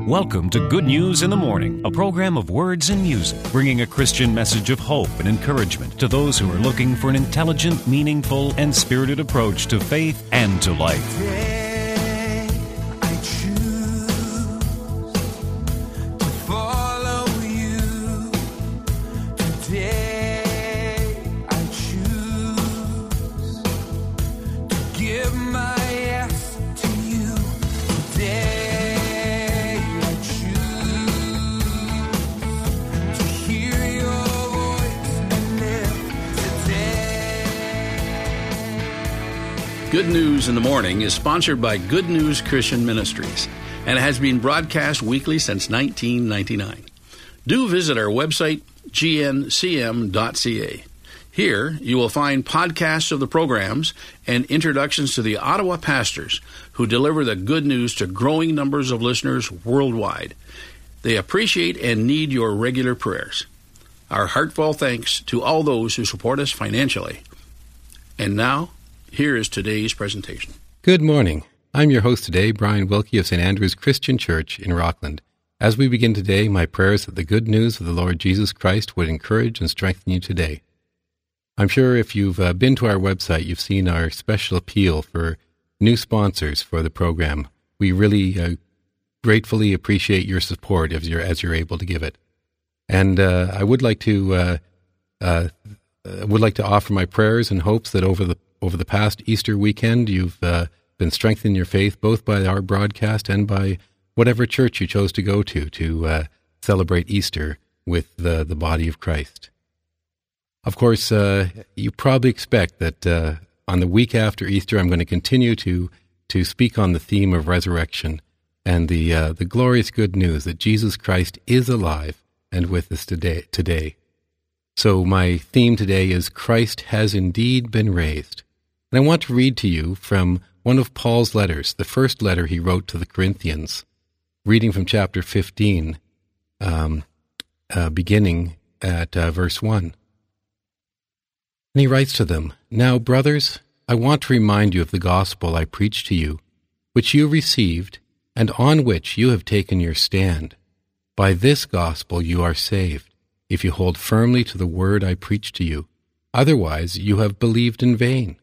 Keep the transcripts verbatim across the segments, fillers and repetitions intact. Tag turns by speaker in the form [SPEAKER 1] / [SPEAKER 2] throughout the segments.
[SPEAKER 1] Welcome to Good News in the Morning, a program of words and music, bringing a Christian message of hope and encouragement to those who are looking for an intelligent, meaningful, and spirited approach to faith and to life.
[SPEAKER 2] Today, I choose to follow you. Today, I choose to give my yes to you. Today,
[SPEAKER 3] Good News in the Morning is sponsored by Good News Christian Ministries and has been broadcast weekly since nineteen ninety-nine. Do visit our website, g n c m dot c a. Here, you will find podcasts of the programs and introductions to the Ottawa pastors who deliver the good news to growing numbers of listeners worldwide. They appreciate and need your regular prayers. Our heartfelt thanks to all those who support us financially. And now, here is today's presentation.
[SPEAKER 4] Good morning. I'm your host today, Brian Wilkie of Saint Andrew's Christian Church in Rockland. As we begin today, my prayer is that the good news of the Lord Jesus Christ would encourage and strengthen you today. I'm sure if you've uh, been to our website, you've seen our special appeal for new sponsors for the program. We really uh, gratefully appreciate your support as you're, as you're able to give it. And uh, I would like to uh, uh, would like to offer my prayers and hopes that over the Over the past Easter weekend, you've uh, been strengthened in your faith, both by our broadcast and by whatever church you chose to go to to uh, celebrate Easter with the, the body of Christ. Of course, uh, you probably expect that uh, on the week after Easter, I'm going to continue to to speak on the theme of resurrection and the uh, the glorious good news that Jesus Christ is alive and with us today. today. So my theme today is Christ has indeed been raised. And I want to read to you from one of Paul's letters, the first letter he wrote to the Corinthians, reading from chapter fifteen, um, uh, beginning at uh, verse one. And he writes to them, "Now, brothers, I want to remind you of the gospel I preached to you, which you received, and on which you have taken your stand. By this gospel you are saved, if you hold firmly to the word I preached to you. Otherwise you have believed in vain.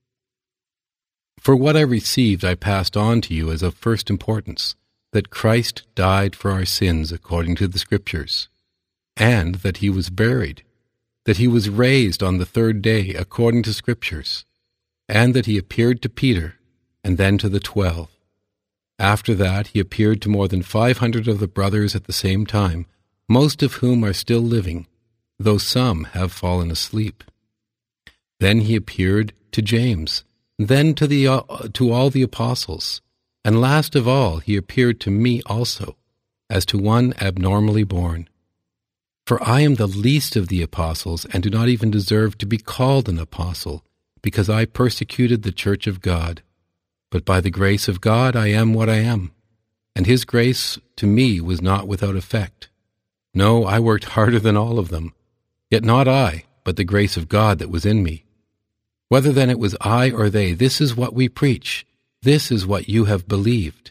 [SPEAKER 4] For what I received I passed on to you as of first importance, that Christ died for our sins according to the Scriptures, and that he was buried, that he was raised on the third day according to Scriptures, and that he appeared to Peter, and then to the twelve. After that he appeared to more than five hundred of the brothers at the same time, most of whom are still living, though some have fallen asleep. Then he appeared to James, then to the uh, to all the apostles, and last of all he appeared to me also, as to one abnormally born. For I am the least of the apostles, and do not even deserve to be called an apostle, because I persecuted the church of God. But by the grace of God I am what I am, and his grace to me was not without effect. No, I worked harder than all of them, yet not I, but the grace of God that was in me. Whether then it was I or they, this is what we preach, this is what you have believed.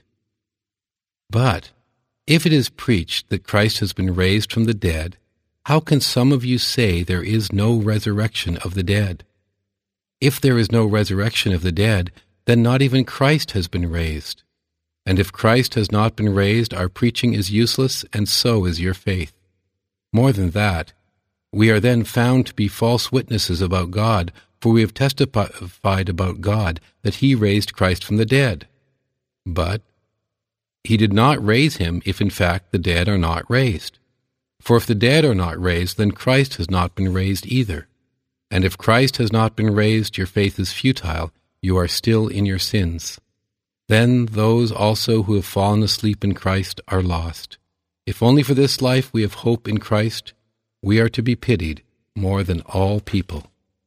[SPEAKER 4] But if it is preached that Christ has been raised from the dead, how can some of you say there is no resurrection of the dead? If there is no resurrection of the dead, then not even Christ has been raised. And if Christ has not been raised, our preaching is useless, and so is your faith. More than that, we are then found to be false witnesses about God, for we have testified about God that he raised Christ from the dead. But he did not raise him if in fact the dead are not raised. For if the dead are not raised, then Christ has not been raised either. And if Christ has not been raised, your faith is futile, you are still in your sins. Then those also who have fallen asleep in Christ are lost. If only for this life we have hope in Christ, we are to be pitied more than all people.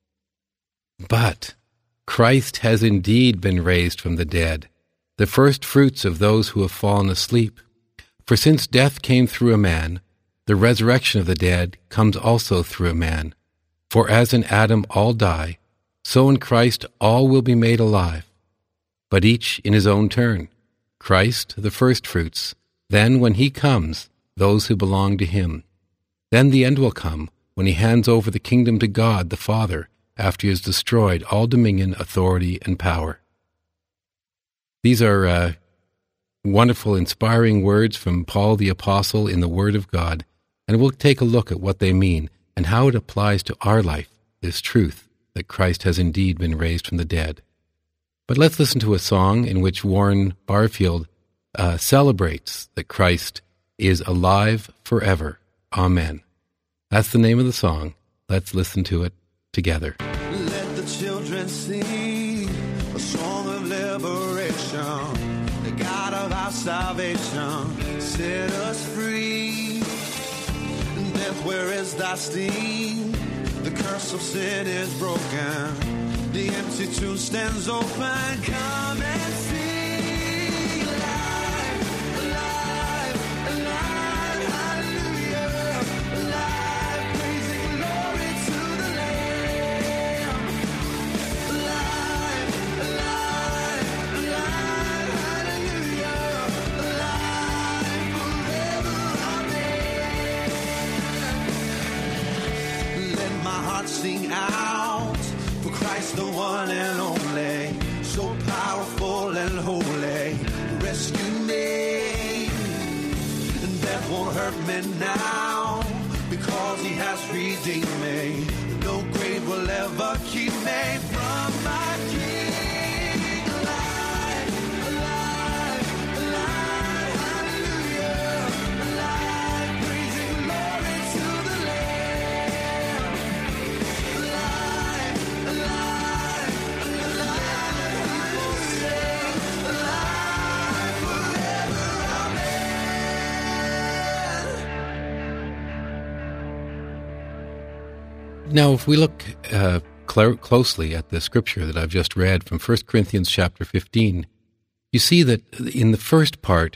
[SPEAKER 4] But Christ has indeed been raised from the dead, the first fruits of those who have fallen asleep. For since death came through a man, the resurrection of the dead comes also through a man. For as in Adam all die, so in Christ all will be made alive, but each in his own turn. Christ the firstfruits, Then when he comes, those who belong to him. Then the end will come, when he hands over the kingdom to God the Father, after he has destroyed all dominion, authority, and power. These are uh, wonderful, inspiring words from Paul the Apostle in the Word of God, and we'll take a look at what they mean and how it applies to our life, this truth that Christ has indeed been raised from the dead. But let's listen to a song in which Warren Barfield uh, celebrates that Christ is alive forever. Amen. That's the name of the song. Let's listen to it together.
[SPEAKER 2] Let the children sing a song of liberation. The God of our salvation set us free. Death, where is thy sting? The curse of sin is broken. The empty tomb stands open. Come and see. Sing out for Christ, the one and only, so powerful and holy, rescue me. And death won't hurt me now, because he has redeemed me. No grave will ever keep me from my King. Alive, alive, alive, hallelujah, alive, praising glory to the Lamb.
[SPEAKER 4] Now, if we look uh, cl- closely at the scripture that I've just read from First Corinthians chapter fifteen, you see that in the first part,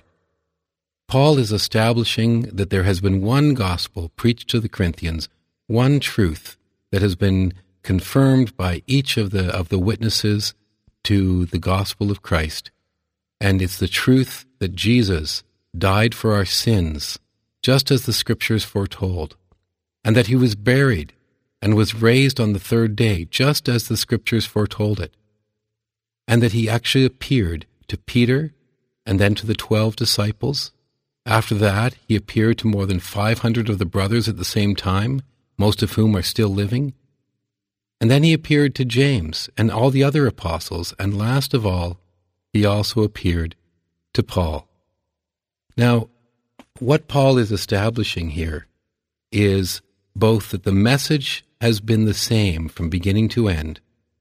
[SPEAKER 4] Paul is establishing that there has been one gospel preached to the Corinthians, one truth that has been confirmed by each of the of the witnesses to the gospel of Christ, and it's the truth that Jesus died for our sins, just as the scriptures foretold, and that he was buried and was raised on the third day, just as the scriptures foretold it, and that he actually appeared to Peter and then to the twelve disciples. After that, he appeared to more than five hundred of the brothers at the same time, most of whom are still living. And then he appeared to James and all the other apostles, and last of all, he also appeared to Paul. Now, what Paul is establishing here is both that the message has been the same from beginning to end,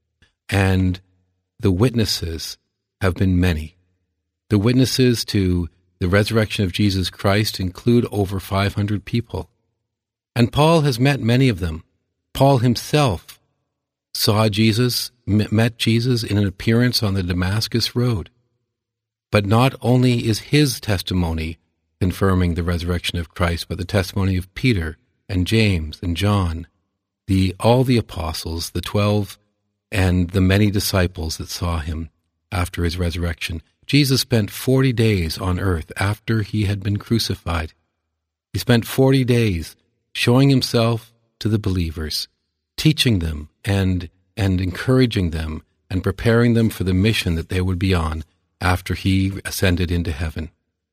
[SPEAKER 4] and the witnesses have been many. The witnesses to the resurrection of Jesus Christ include over five hundred people. And Paul has met many of them. Paul himself saw Jesus, met Jesus in an appearance on the Damascus Road. But not only is his testimony confirming the resurrection of Christ, but the testimony of Peter and James and John, the all the apostles, the twelve, and the many disciples that saw him after his resurrection. Jesus spent forty days on earth after he had been crucified. He spent forty days showing himself to the believers, teaching them and and encouraging them and preparing them for the mission that they would be on after he ascended into heaven.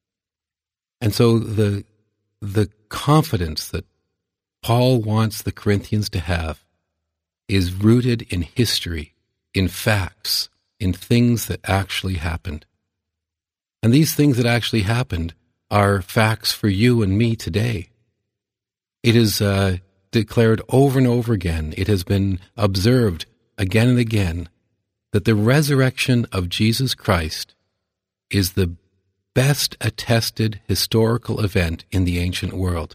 [SPEAKER 4] And so the the confidence that Paul wants the Corinthians to have is rooted in history, in facts, in things that actually happened. And these things that actually happened are facts for you and me today. It is uh, declared over and over again, it has been observed again and again, that the resurrection of Jesus Christ is the best attested historical event in the ancient world.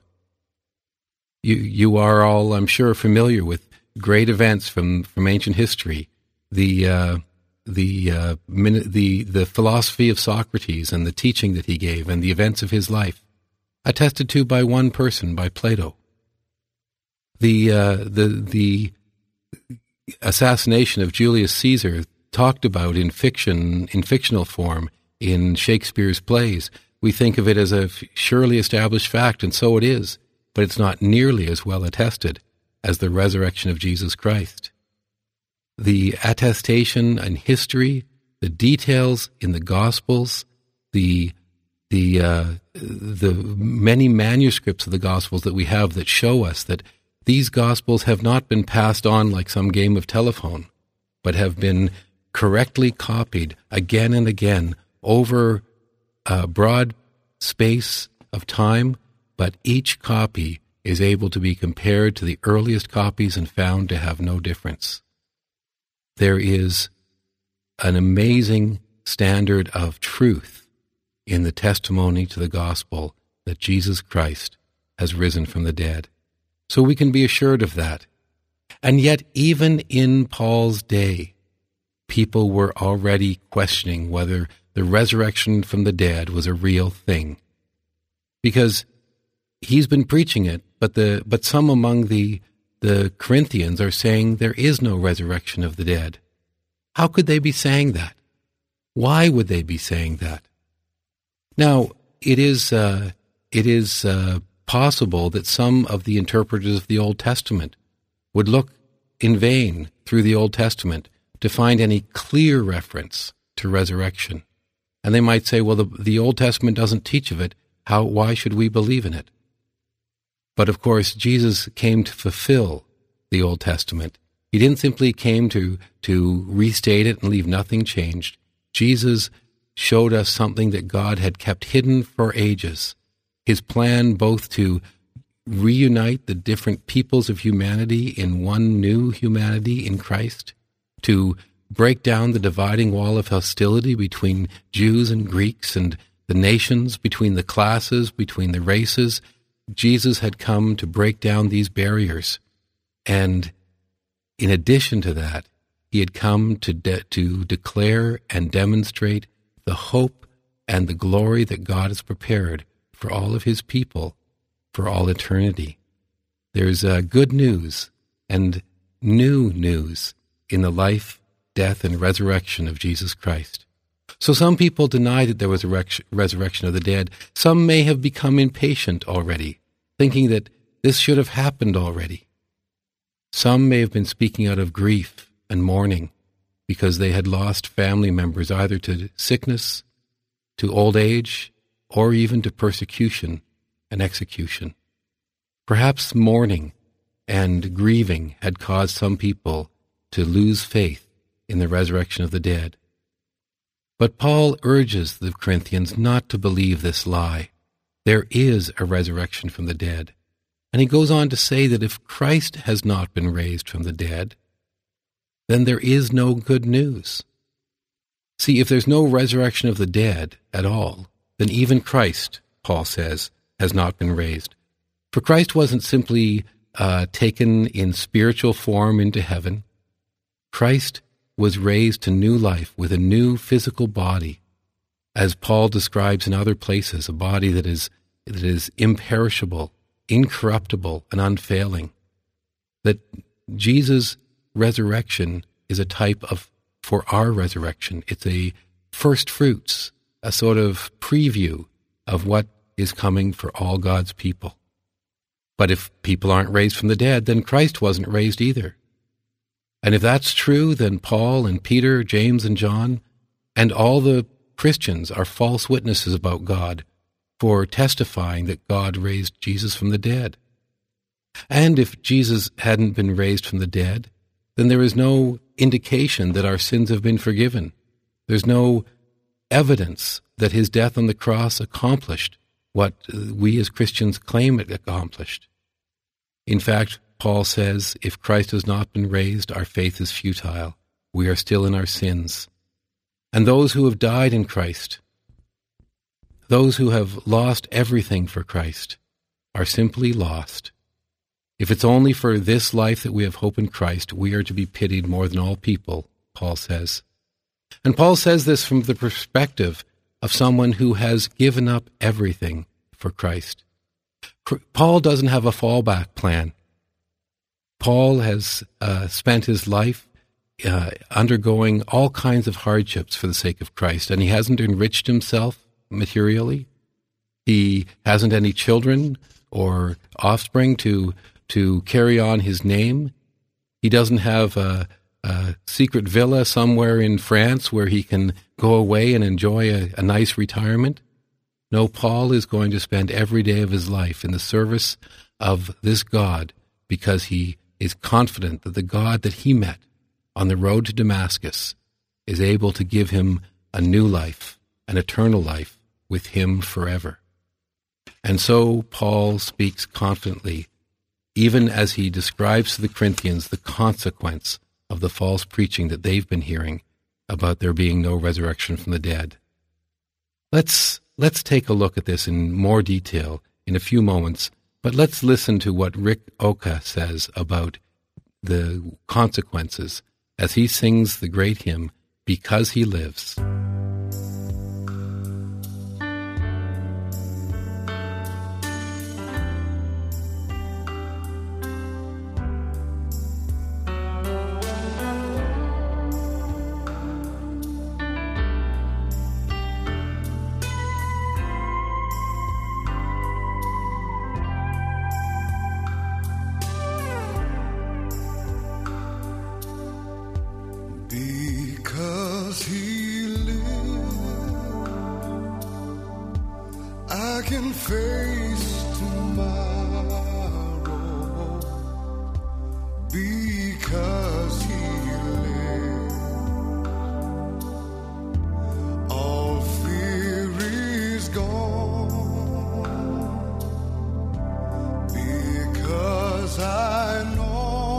[SPEAKER 4] You you are all, I'm sure, familiar with great events from, from ancient history. The uh, the uh, the the philosophy of Socrates and the teaching that he gave and the events of his life, attested to by one person, by Plato. The uh, the the assassination of Julius Caesar, talked about in fiction, in fictional form, in Shakespeare's plays, We think of it as a surely established fact, and so it is, but it's not nearly as well attested as the resurrection of Jesus Christ. The attestation and history, the details in the Gospels, the the uh, the many manuscripts of the Gospels that we have that show us that these Gospels have not been passed on like some game of telephone, but have been correctly copied again and again over a broad space of time, but each copy is able to be compared to the earliest copies and found to have no difference. There is an amazing standard of truth in the testimony to the gospel that Jesus Christ has risen from the dead. So we can be assured of that. And yet, even in Paul's day, people were already questioning whether the resurrection from the dead was a real thing. Because he's been preaching it, but the but some among the the Corinthians are saying there is no resurrection of the dead. How could they be saying that? Why would they be saying that? Now, it is uh, it is uh, possible that some of the interpreters of the Old Testament would look in vain through the Old Testament to find any clear reference to resurrection. And they might say, well, the, the Old Testament doesn't teach of it. How? Why should we believe in it? But of course, Jesus came to fulfill the Old Testament. He didn't simply came to, to restate it and leave nothing changed. Jesus showed us something that God had kept hidden for ages. His plan both to reunite the different peoples of humanity in one new humanity in Christ, to break down the dividing wall of hostility between Jews and Greeks and the nations, between the classes, between the races. Jesus had come to break down these barriers. And in addition to that, he had come to de- to declare and demonstrate the hope and the glory that God has prepared for all of his people for all eternity. There's uh, good news and new news in the life, death, and resurrection of Jesus Christ. So some people deny that there was a rec- resurrection of the dead. Some may have become impatient already, thinking that this should have happened already. Some may have been speaking out of grief and mourning because they had lost family members either to sickness, to old age, or even to persecution and execution. Perhaps mourning and grieving had caused some people to lose faith in the resurrection of the dead. But Paul urges the Corinthians not to believe this lie. There is a resurrection from the dead. And he goes on to say that if Christ has not been raised from the dead, then there is no good news. See, if there's no resurrection of the dead at all, then even Christ, Paul says, has not been raised. For Christ wasn't simply uh, taken in spiritual form into heaven. Christ was raised to new life with a new physical body, as Paul describes in other places, a body that is that is imperishable, incorruptible, and unfailing. That Jesus' resurrection is a type of, for our resurrection, it's a first fruits, a sort of preview of what is coming for all God's people. But if people aren't raised from the dead, then Christ wasn't raised either. And if that's true, then Paul and Peter, James and John, and all the Christians are false witnesses about God for testifying that God raised Jesus from the dead. And if Jesus hadn't been raised from the dead, then there is no indication that our sins have been forgiven. There's no evidence that his death on the cross accomplished what we as Christians claim it accomplished. In fact, Paul says, if Christ has not been raised, our faith is futile. We are still in our sins. And those who have died in Christ, those who have lost everything for Christ, are simply lost. If it's only for this life that we have hope in Christ, we are to be pitied more than all people, Paul says. And Paul says this from the perspective of someone who has given up everything for Christ. Paul doesn't have a fallback plan. Paul has uh, spent his life uh, undergoing all kinds of hardships for the sake of Christ, and he hasn't enriched himself materially. He hasn't any children or offspring to to carry on his name. He doesn't have a, a secret villa somewhere in France where he can go away and enjoy a, a nice retirement. No, Paul is going to spend every day of his life in the service of this God because he is confident that the God that he met on the road to Damascus is able to give him a new life, an eternal life with him forever. And so Paul speaks confidently, even as he describes to the Corinthians the consequence of the false preaching that they've been hearing about there being no resurrection from the dead. Let's let's take a look at this in more detail in a few moments, but let's listen to what Rick Oka says about the consequences as he sings the great hymn, Because He Lives.
[SPEAKER 2] Because He lives, I can face tomorrow. Because He lives, all fear is gone. Because I know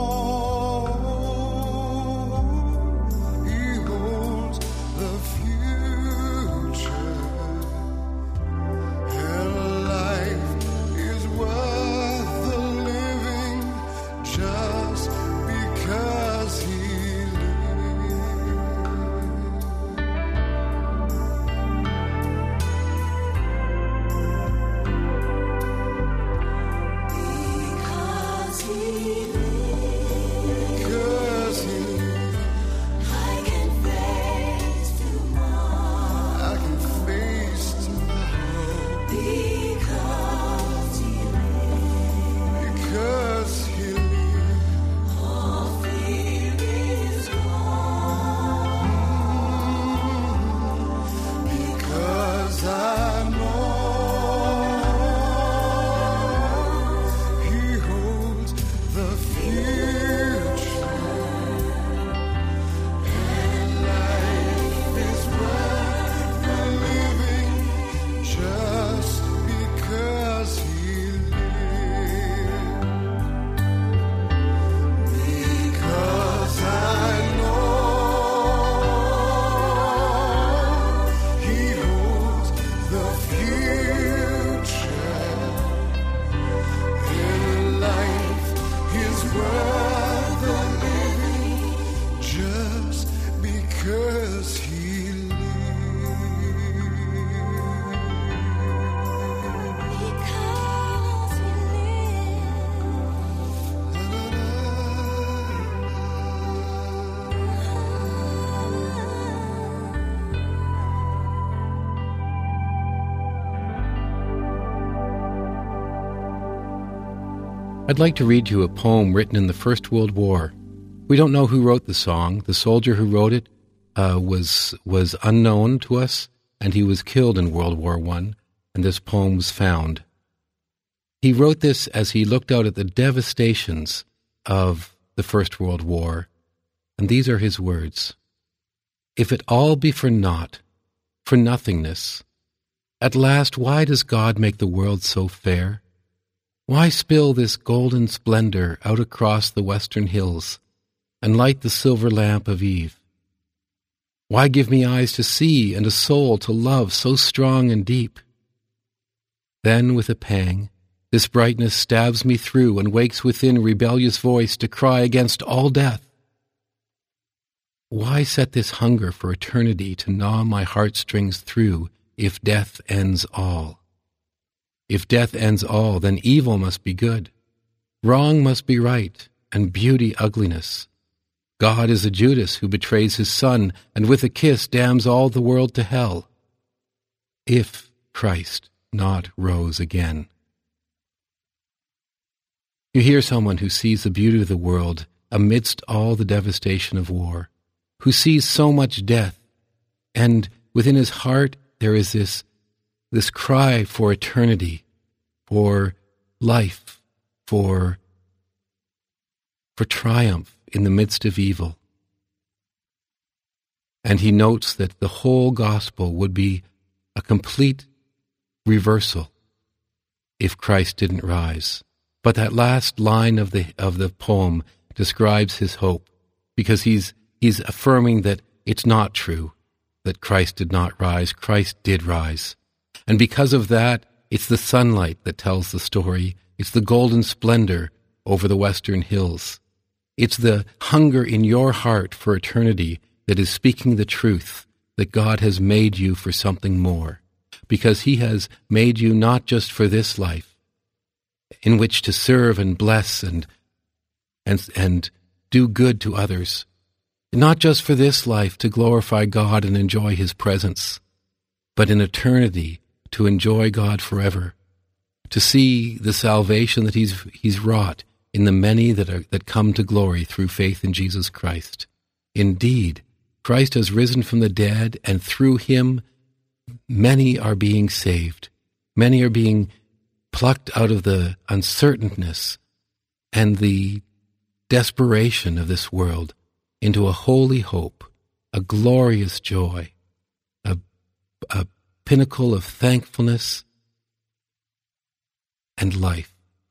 [SPEAKER 4] I'd like to read you a poem written in the First World War. We don't know who wrote the song. The soldier who wrote it uh, was was unknown to us, and he was killed in World War One, and this poem was found. He wrote this as he looked out at the devastations of the First World War, and these are his words. If it all be for naught, for nothingness, at last why does God make the world so fair? Why spill this golden splendor out across the western hills and light the silver lamp of eve? Why give me eyes to see and a soul to love so strong and deep? Then with a pang, this brightness stabs me through and wakes within rebellious voice to cry against all death. Why set this hunger for eternity to gnaw my heartstrings through if death ends all? If death ends all, then evil must be good, wrong must be right, and beauty ugliness. God is a Judas who betrays his son, and with a kiss damns all the world to hell. If Christ not rose again. You hear someone who sees the beauty of the world amidst all the devastation of war, who sees so much death, and within his heart there is this, this cry for eternity, for life, for, for triumph in the midst of evil. And he notes that the whole gospel would be a complete reversal if Christ didn't rise. But that last line of the of the poem describes his hope, because he's he's affirming that it's not true that Christ did not rise. Christ did rise. And because of that, it's the sunlight that tells the story. It's the golden splendor over the western hills. It's the hunger in your heart for eternity that is speaking the truth that God has made you for something more, because he has made you not just for this life, in which to serve and bless and and and do good to others, not just for this life to glorify God and enjoy his presence, but in eternity to enjoy God forever, to see the salvation that he's he's wrought in the many that are that come to glory through faith in Jesus Christ. Indeed, Christ has risen from the dead, and through him many are being saved. Many are being plucked out of the uncertainness and the desperation of this world into a holy hope, a glorious joy, a, a pinnacle of thankfulness and life.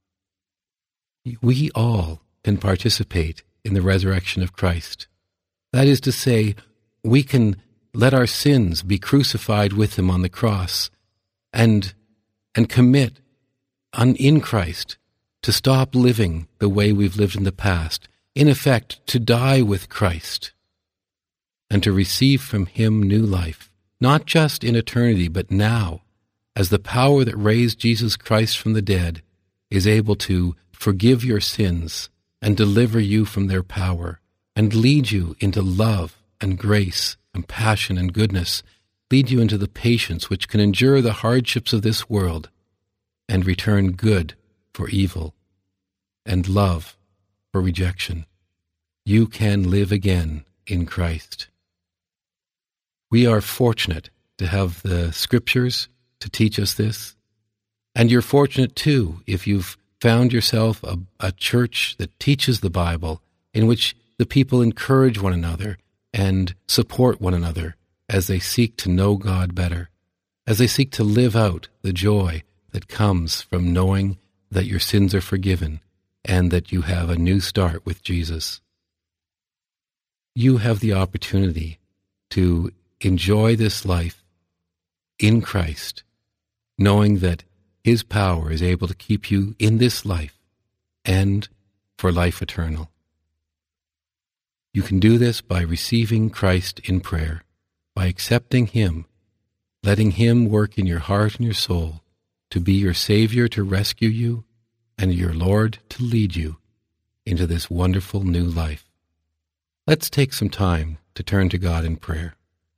[SPEAKER 4] We all can participate in the resurrection of Christ. That is to say, we can let our sins be crucified with him on the cross and, and commit on, in Christ to stop living the way we've lived in the past, in effect, to die with Christ and to receive from him new life, not just in eternity, but now, as the power that raised Jesus Christ from the dead is able to forgive your sins and deliver you from their power and lead you into love and grace, compassion and goodness, lead you into the patience which can endure the hardships of this world and return good for evil and love for rejection. You can live again in Christ. We are fortunate to have the Scriptures to teach us this, and you're fortunate too if you've found yourself a, a church that teaches the Bible, in which the people encourage one another and support one another as they seek to know God better, as they seek to live out the joy that comes from knowing that your sins are forgiven and that you have a new start with Jesus. You have the opportunity to enjoy this life in Christ, knowing that his power is able to keep you in this life and for life eternal. You can do this by receiving Christ in prayer, by accepting him, letting him work in your heart and your soul to be your Savior, to rescue you, and your Lord to lead you into this wonderful new life. Let's take some time to turn to God in prayer.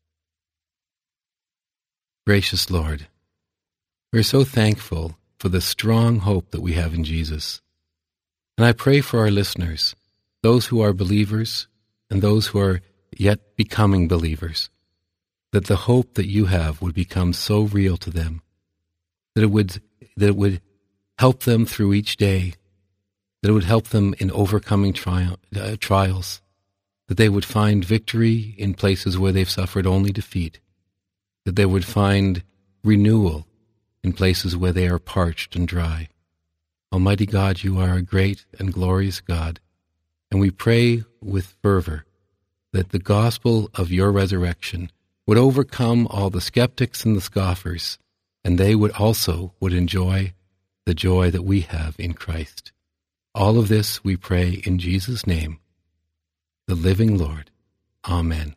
[SPEAKER 4] Gracious Lord, we're so thankful for the strong hope that we have in Jesus. And I pray for our listeners, those who are believers and those who are yet becoming believers, that the hope that you have would become so real to them, that it would that it would help them through each day, that it would help them in overcoming tri- uh, trials, that they would find victory in places where they've suffered only defeat, that they would find renewal in places where they are parched and dry. Almighty God, you are a great and glorious God, and we pray with fervor that the gospel of your resurrection would overcome all the skeptics and the scoffers, and they would also would enjoy the joy that we have in Christ. All of this we pray in Jesus' name, the living Lord. Amen.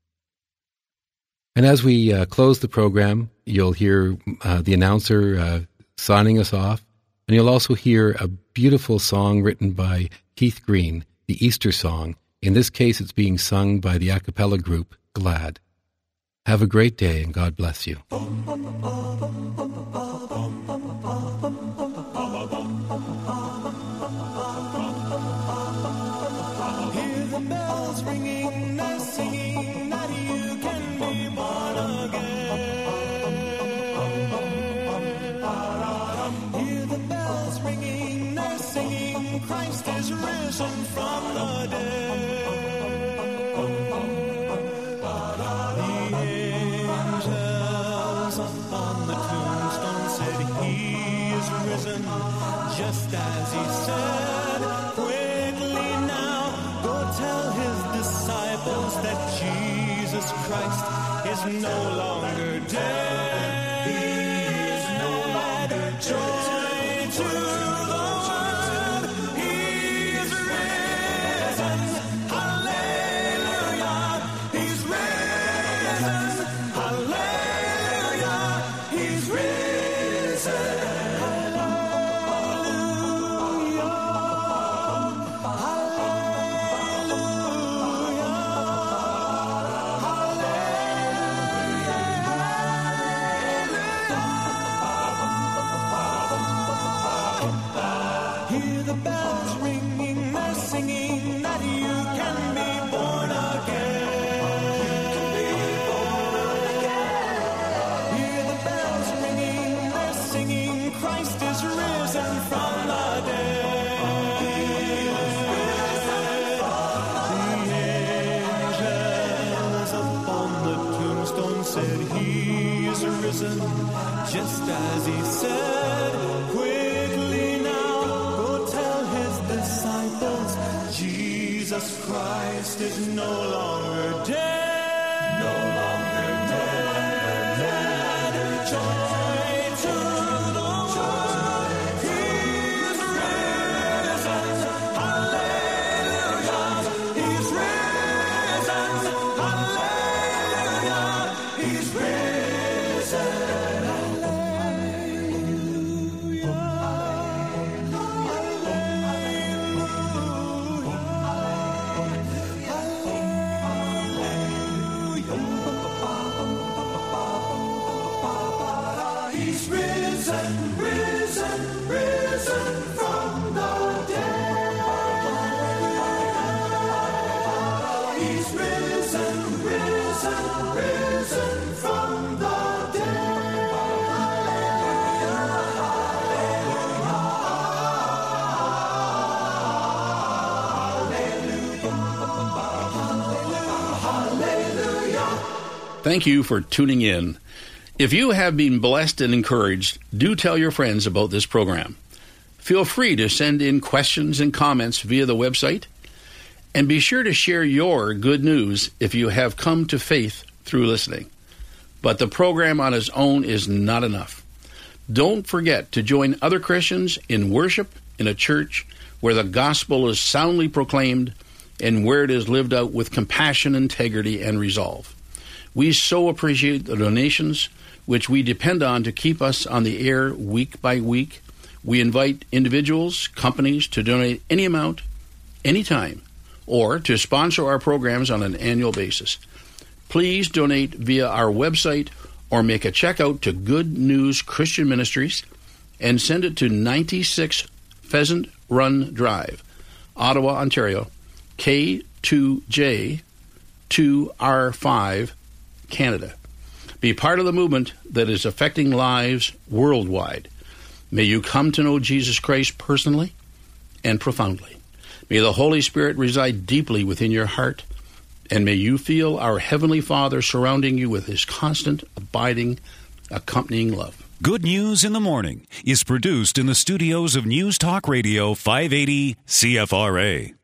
[SPEAKER 4] And as we uh, close the program, you'll hear uh, the announcer uh, signing us off, and you'll also hear a beautiful song written by Keith Green, the Easter song. In this case, it's being sung by the a cappella group Glad. Have a great day, and God bless you.
[SPEAKER 2] Christ is risen from the dead. The angels upon the tombstone said he is risen, just as he said. Quickly now, go tell his disciples that Jesus Christ is no longer dead. He is no longer dead. Joy to the world, he is risen. Hallelujah, he's risen. Hallelujah, he's risen. Hear the bells ringing, they're singing that you can be born again. Hear the bells ringing, they're singing, Christ is risen from the dead. The angels upon the tombstone said he is risen, just as he said. Quickly now, go tell his disciples, Jesus Christ is no longer dead. No longer dead. Joy to the world, he is risen. Hallelujah, he's risen. Hallelujah, he's risen. He's risen, risen, risen from the dead. He's risen, risen, risen from the dead.
[SPEAKER 3] Thank you for tuning in. If you have been blessed and encouraged, do tell your friends about this program. Feel free to send in questions and comments via the website, and be sure to share your good news if you have come to faith through listening. But the program on its own is not enough. Don't forget to join other Christians in worship in a church where the gospel is soundly proclaimed and where it is lived out with compassion, integrity, and resolve. We so appreciate the donations which we depend on to keep us on the air week by week. We invite individuals, companies to donate any amount, anytime, or to sponsor our programs on an annual basis. Please donate via our website or make a check out to Good News Christian Ministries and send it to ninety-six Pheasant Run Drive, Ottawa, Ontario, K two J two R five, Canada. Be part of the movement that is affecting lives worldwide. May you come to know Jesus Christ personally and profoundly. May the Holy Spirit reside deeply within your heart, and may you feel our Heavenly Father surrounding you with his constant, abiding, accompanying love.
[SPEAKER 1] Good News in the Morning is produced in the studios of News Talk Radio five eighty C F R A.